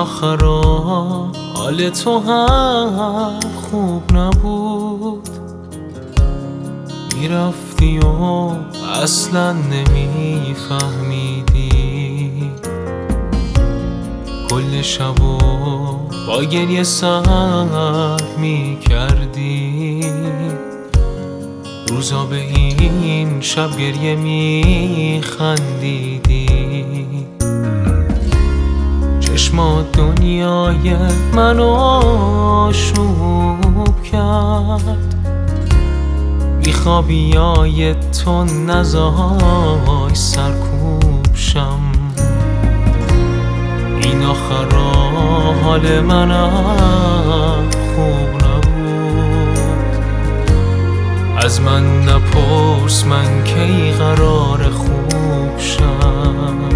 آخرا حال تو هم خوب نبود، میرفتی و اصلا نمیفهمیدی، کل شبو با گریه سر میکردی، روزا به این شب گریه میخندیدی، چشمات دنیای منو آشوب کرد، بیخوابیای تو نزای سرکوب شم، این آخرا حال منم خوب نبود، از من نپرس من کی قرار خوب شم،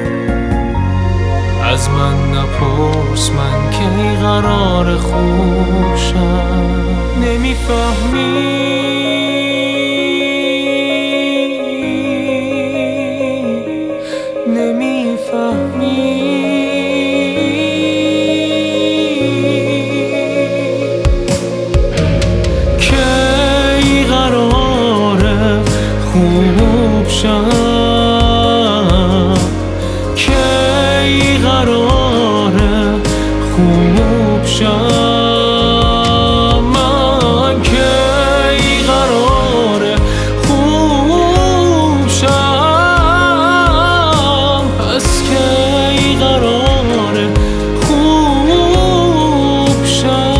از من نپرس من کی قرار خوب شم. نمیفهمی کی قراره خوب شم، کی قراره خوب شم، من کی قراره خوب شم، پس کی قراره خوب شم.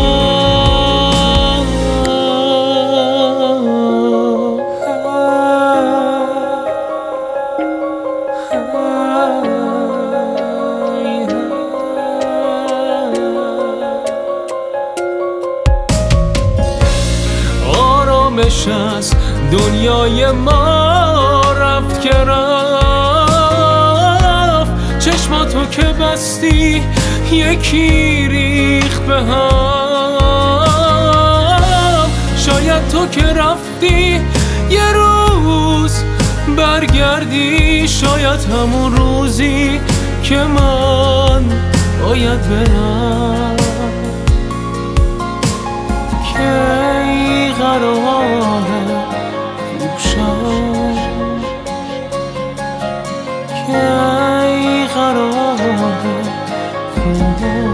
آرامش از دنیای ما رفت که رفت، چشماتو که بستی یکی ریخت به هم، شاید تو که رفتی یه روز برگردی، شاید همون روزی که من باید برم، کی قراره خوب شم، کی قراره خوب